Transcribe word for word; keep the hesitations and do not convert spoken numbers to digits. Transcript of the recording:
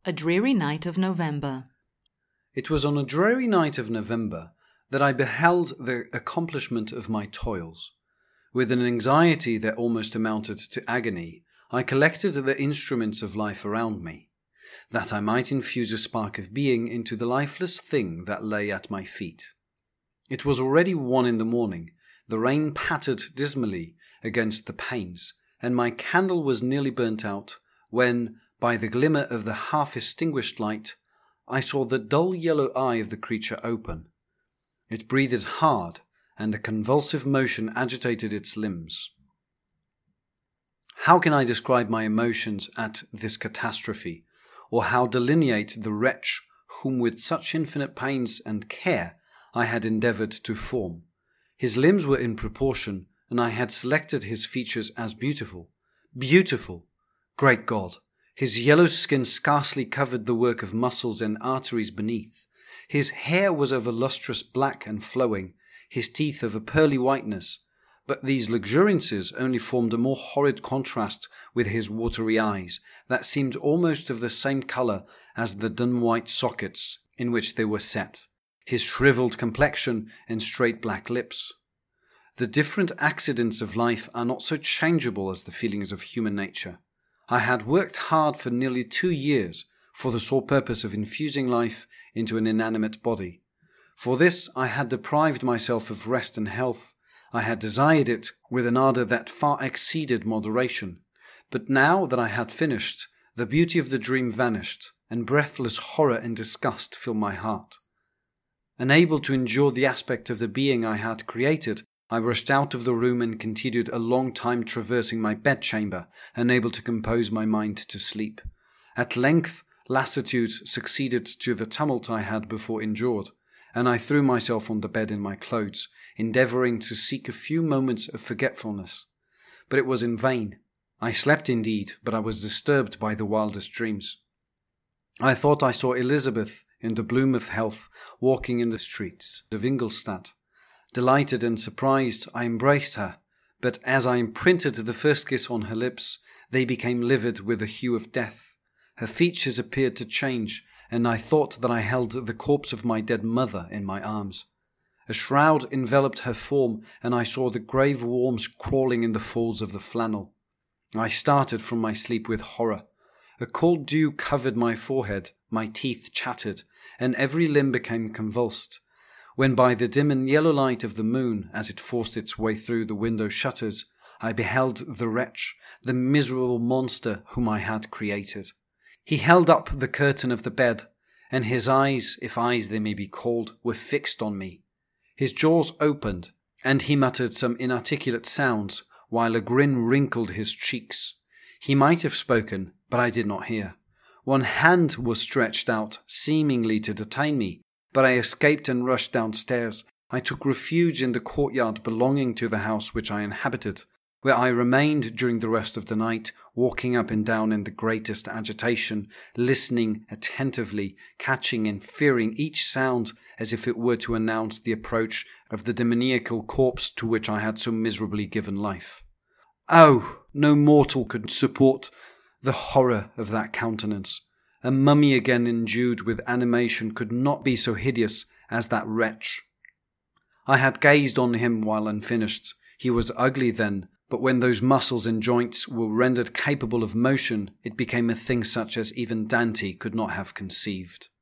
A dreary night of November. It was on a dreary night of November that I beheld the accomplishment of my toils. With an anxiety that almost amounted to agony, I collected the instruments of life around me, that I might infuse a spark of being into the lifeless thing that lay at my feet. It was already one in the morning, the rain pattered dismally against the panes, and my candle was nearly burnt out, when, by the glimmer of the half-extinguished light, I saw the dull yellow eye of the creature open. It breathed hard, and a convulsive motion agitated its limbs. How can I describe my emotions at this catastrophe, or how delineate the wretch whom with such infinite pains and care I had endeavoured to form? His limbs were in proportion, and I had selected his features as beautiful. Beautiful! Great God! His yellow skin scarcely covered the work of muscles and arteries beneath. His hair was of a lustrous black and flowing, his teeth of a pearly whiteness, but these luxuriances only formed a more horrid contrast with his watery eyes, that seemed almost of the same colour as the dun-white sockets in which they were set, his shrivelled complexion and straight black lips. The different accidents of life are not so changeable as the feelings of human nature. I had worked hard for nearly two years for the sole purpose of infusing life into an inanimate body. For this I had deprived myself of rest and health. I had desired it with an ardour that far exceeded moderation. But now that I had finished, the beauty of the dream vanished, and breathless horror and disgust filled my heart. Unable to endure the aspect of the being I had created, I rushed out of the room and continued a long time traversing my bedchamber, unable to compose my mind to sleep. At length, lassitude succeeded to the tumult I had before endured, and I threw myself on the bed in my clothes, endeavouring to seek a few moments of forgetfulness. But it was in vain. I slept indeed, but I was disturbed by the wildest dreams. I thought I saw Elizabeth, in the bloom of health, walking in the streets of Ingolstadt. Delighted and surprised, I embraced her, but as I imprinted the first kiss on her lips, they became livid with the hue of death. Her features appeared to change, and I thought that I held the corpse of my dead mother in my arms. A shroud enveloped her form, and I saw the grave worms crawling in the folds of the flannel. I started from my sleep with horror. A cold dew covered my forehead, my teeth chattered, and every limb became convulsed, when by the dim and yellow light of the moon, as it forced its way through the window shutters, I beheld the wretch, the miserable monster whom I had created. He held up the curtain of the bed, and his eyes, if eyes they may be called, were fixed on me. His jaws opened, and he muttered some inarticulate sounds, while a grin wrinkled his cheeks. He might have spoken, but I did not hear. One hand was stretched out, seemingly to detain me, but I escaped and rushed downstairs. I took refuge in the courtyard belonging to the house which I inhabited, where I remained during the rest of the night, walking up and down in the greatest agitation, listening attentively, catching and fearing each sound as if it were to announce the approach of the demoniacal corpse to which I had so miserably given life. Oh, no mortal could support the horror of that countenance. A mummy again endued with animation could not be so hideous as that wretch. I had gazed on him while unfinished. He was ugly then, but when those muscles and joints were rendered capable of motion, it became a thing such as even Dante could not have conceived.